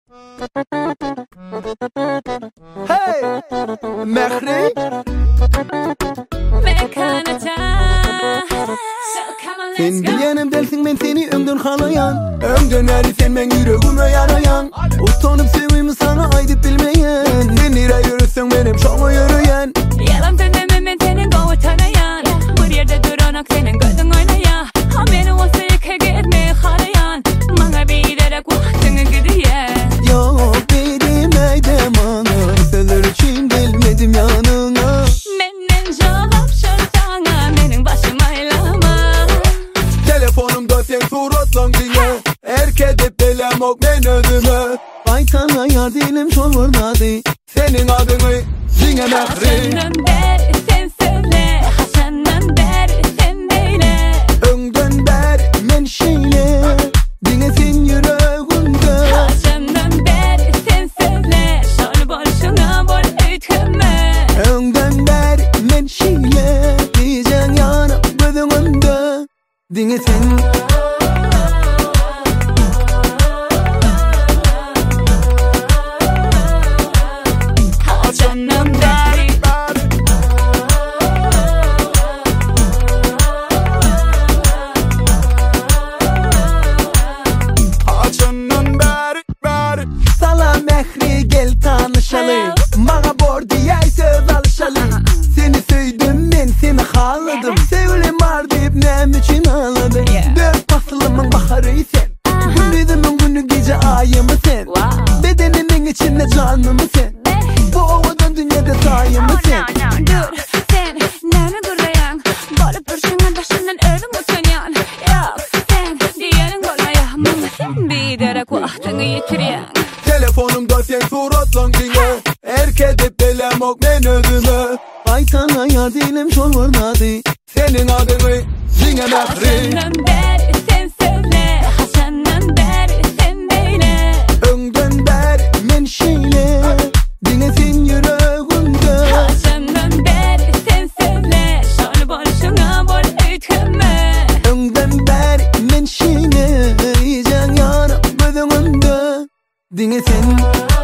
Hey, Mehri. Sen bilyenim dersin ben seni ömdün halayan. Ömdün eri sen ben yüreğime yarayan. Utanıp sevimi sana aydıp bilmeyen. Sen nire yürüsün benim şoğu yürüyen. Yalan söylemem ben senin kovu tarayan. Bir yerde duranak senin gözün oynaya. Ha beni o sevkege etmeye harayan. Bana bir derek vaktini gidiyen. Yok bilmeydim ana. Seller için gelmedim yanına. Menden cevap şartana. Benim başım aylama. Telefonumda sen suratlan dinle. Erkedip delem ok ben özüme. Aytana yar dilim şol vurnadı. Senin adını dinle Mehri. Haşanın beri sen söyle. Haşanın beri sen beyle. Öngden beri men şeyle. Dinle sen yüreğimde. Haşanın beri sen söyle. Şol boşuna bol ütköme. Öngden beri men şeyle. Diyeceksin yana gözün önünde. Dinle sen. Haşanın beri. Açının beri Salam Mehri gel tanışalım. Bana bor diye söz alışalım. Seni sevdim ben seni haladım. Sevgilim var deyip nem için ağladım. Dört faslımın baharı sen. Gündüzümün günü gece ayımı sen. Bedenimin içinde canımı sen. Bu ovadan dünyada sayımı sen. Dur sen nemi gurlayan. Balıp durşunun başından ölüm utanyan. Yok sen diyenin golaya. Mama sen bir derek vaktini yitiriyen. Telefonumda sen suratlan dinle. Erkedip delem ok ben özüme. Aytana yar dilim şol vurnadı. Senin adını dinle Mehri. Haşanın beri sen söyle. Haşanın beri sen beyle. Öngden beri men şeyle. Dinle sen yüreğimde. Haşanın beri sen söyle. Şol boşuna bol ütköme. Öngden beri men şeyle. Diyeceksin yana gözün önünde. Dinle sen.